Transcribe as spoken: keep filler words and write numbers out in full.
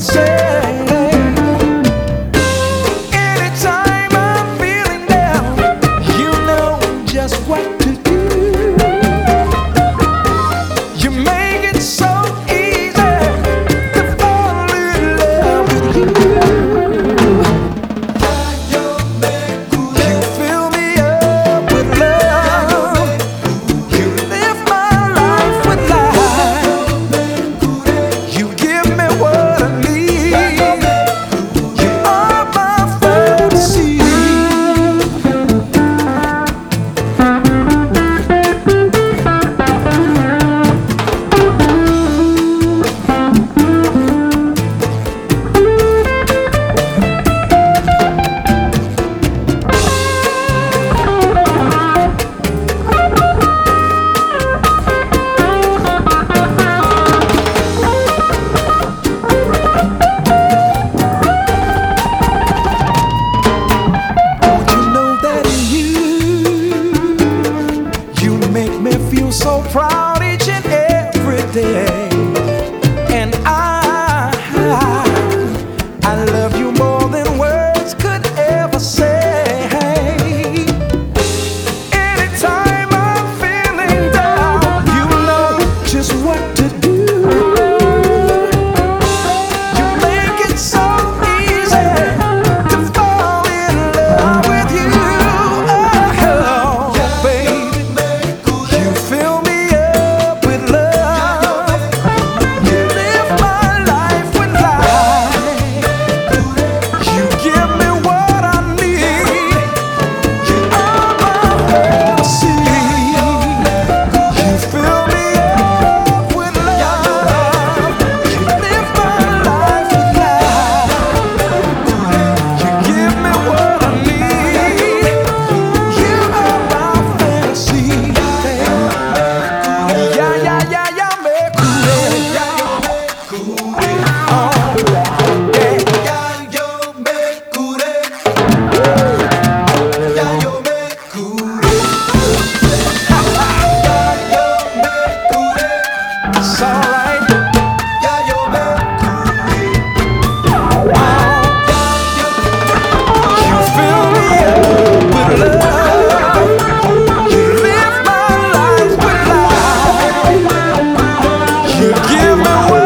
So proud each and every day, and I, I love you more than words could ever say. Anytime I'm feeling down, you know just what to do. You make it so easy to fall in love with you. Oh, baby, you fill me up with love. You live my life with life. You give me what I need. You are my fantasy. You fill me up with love. You live my life with life. You give me what I need. You are my fantasy. Yeah, yeah, yeah, yeah, me cool. Oh, yeah, yeah, yo me cool. Yeah, yo me cool. Yeah, yo me cool. It's alright. Yeah, yo me cool. You fill me up with love. You live my life with life. You give me what